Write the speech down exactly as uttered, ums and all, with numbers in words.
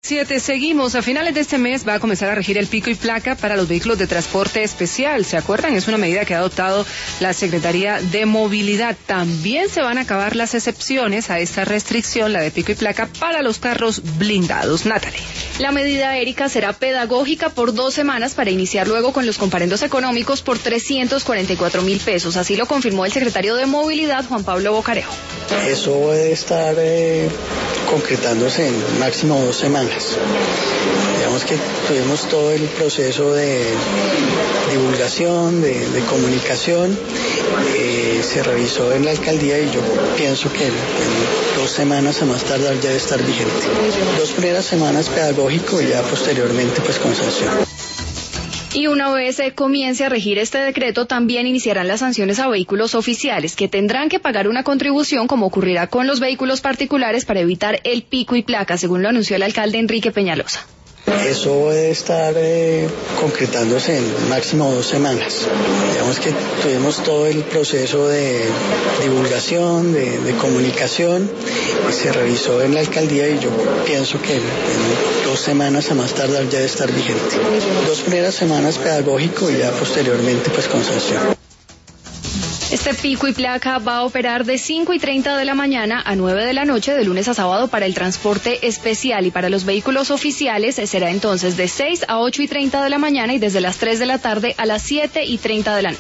Siete, seguimos. A finales de este mes va a comenzar a regir el pico y placa para los vehículos de transporte especial. ¿Se acuerdan? Es una medida que ha adoptado la Secretaría de Movilidad. También se van a acabar las excepciones a esta restricción, la de pico y placa, para los carros blindados. Natalie. La medida, Erika, será pedagógica por dos semanas para iniciar luego con los comparendos económicos por trescientos cuarenta y cuatro mil pesos. Así lo confirmó el secretario de Movilidad, Juan Pablo Bocarejo. Eso debe estar eh, concretándose en máximo dos semanas. Digamos que tuvimos todo el proceso de divulgación, de, de comunicación, eh, se revisó en la alcaldía y yo pienso que en, en dos semanas a más tardar ya debe estar vigente. Dos primeras semanas pedagógico y ya posteriormente pues con sanción. Y una vez eh, comience a regir este decreto, también iniciarán las sanciones a vehículos oficiales, que tendrán que pagar una contribución, como ocurrirá con los vehículos particulares, para evitar el pico y placa, según lo anunció el alcalde Enrique Peñalosa. Eso debe estar eh, concretándose en máximo dos semanas. Digamos que tuvimos todo el proceso de divulgación, de, de comunicación, se revisó en la alcaldía y yo pienso que en, en dos semanas a más tardar ya debe estar vigente. Dos primeras semanas pedagógico y ya posteriormente pues con sanción. Este pico y placa va a operar de cinco y treinta de la mañana a nueve de la noche, de lunes a sábado, para el transporte especial, y para los vehículos oficiales será entonces de seis a ocho y treinta de la mañana y desde las tres de la tarde a las siete y treinta de la noche.